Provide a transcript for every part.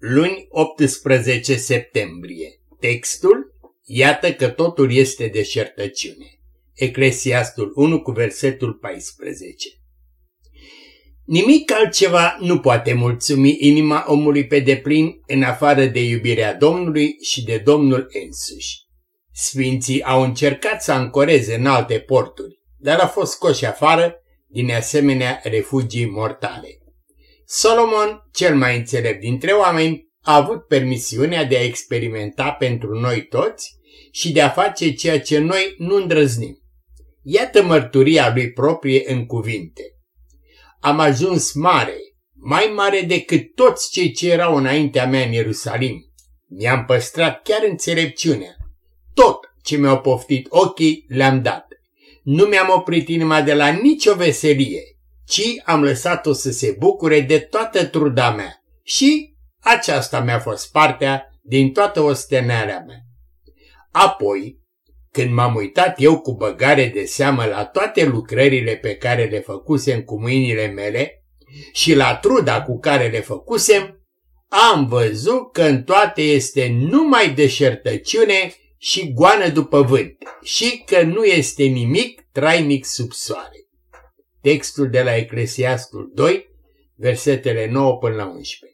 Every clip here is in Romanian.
Luni 18 septembrie. Textul: Iată că totul este deșertăciune. Eclesiastul 1 cu versetul 14. Nimic altceva nu poate mulțumi inima omului pe deplin în afară de iubirea Domnului și de Domnul însuși. Sfinții au încercat să ancoreze în alte porturi, dar au fost scoși afară din asemenea refugii mortale. Solomon, cel mai înțelept dintre oameni, a avut permisiunea de a experimenta pentru noi toți și de a face ceea ce noi nu îndrăznim. Iată mărturia lui proprie în cuvinte. Am ajuns mare, mai mare decât toți cei ce erau înaintea mea în Ierusalim. Mi-am păstrat chiar înțelepciunea. Tot ce mi-au poftit ochii le-am dat. Nu mi-am oprit inima de la nicio veselie, ci am lăsat-o să se bucure de toată truda mea și aceasta mi-a fost partea din toată osteneala mea. Apoi, când m-am uitat eu cu băgare de seamă la toate lucrările pe care le făcusem cu mâinile mele și la truda cu care le făcusem, am văzut că în toate este numai deșertăciune și goană după vânt și că nu este nimic trainic sub soare. Textul de la Eclesiastul 2, versetele 9 până la 11.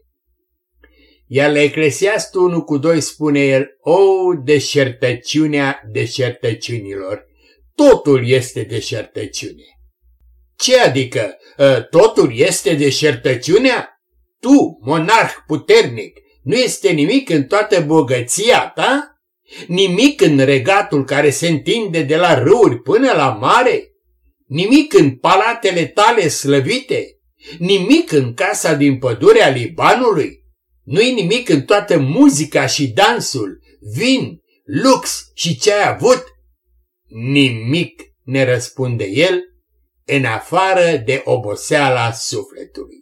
Iar la Eclesiastul 1 cu 2 spune el: O, deșertăciunea deșertăciunilor, totul este deșertăciune. Ce adică totul este deșertăciunea? Tu, monarh puternic, nu este nimic în toată bogăția ta? Nimic în regatul care se întinde de la râuri până la mare? Nimic în palatele tale slăvite? Nimic în casa din pădurea Libanului? Nu-i nimic în toată muzica și dansul, vin, lux și ce ai avut? Nimic, ne răspunde el, în afară de oboseala sufletului.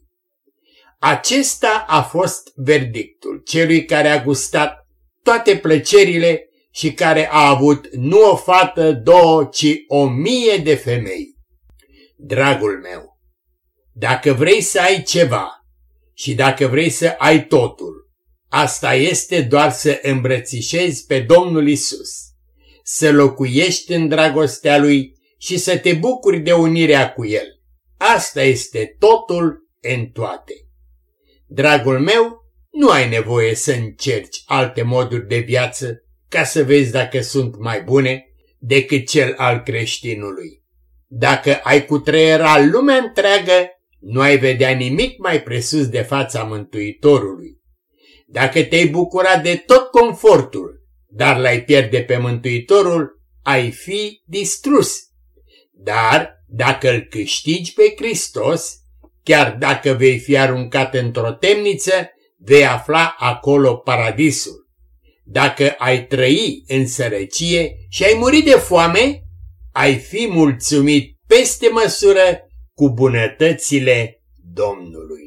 Acesta a fost verdictul celui care a gustat toate plăcerile și care a avut nu o fată, două, ci 1000 de femei. Dragul meu, dacă vrei să ai ceva și dacă vrei să ai totul, asta este doar să îmbrățișezi pe Domnul Isus, să locuiești în dragostea Lui și să te bucuri de unirea cu El. Asta este totul în toate. Dragul meu, nu ai nevoie să încerci alte moduri de viață ca să vezi dacă sunt mai bune decât cel al creștinului. Dacă ai cutreiera lumea întreagă, nu ai vedea nimic mai presus de fața Mântuitorului. Dacă te-ai bucura de tot confortul, dar l-ai pierde pe Mântuitorul, ai fi distrus. Dar dacă îl câștigi pe Hristos, chiar dacă vei fi aruncat într-o temniță, vei afla acolo paradisul. Dacă ai trăi în sărăcie și ai muri de foame, ai fi mulțumit peste măsură cu bunătățile Domnului.